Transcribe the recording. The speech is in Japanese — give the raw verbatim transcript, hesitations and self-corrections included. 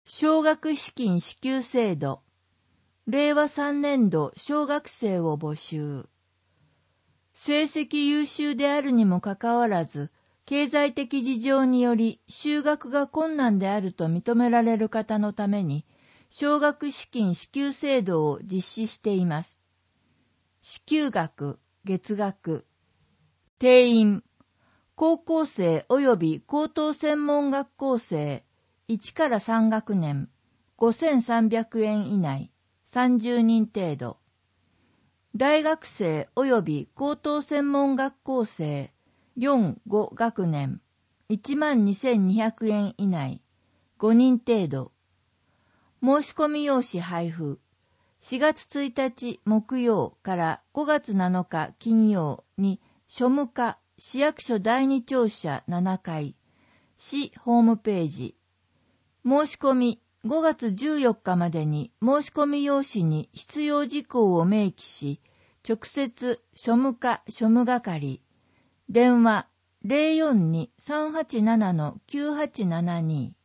奨学資金支給制度。れいわさんねんど小学生を募集。成績優秀であるにもかかわらず、経済的事情により就学が困難であると認められる方のために、奨学資金支給制度を実施しています。支給額、月額。定員、高校生及び高等専門学校生いちからさん学年ごせんさんびゃくえん以内さんじゅうにん程度。大学生及び高等専門学校生よん、ご学年いちまんにせんにひゃくえん以内ごにん程度。申し込み用紙配布。しがつついたち木曜からごがつなのか金曜に庶務課市役所だいに庁舎ななかい、市ホームページ。申し込みごがつじゅうよっかまでに申し込み用紙に必要事項を明記し、直接庶務課庶務係、電話 ゼロよんに さんはちなな きゅうはちななに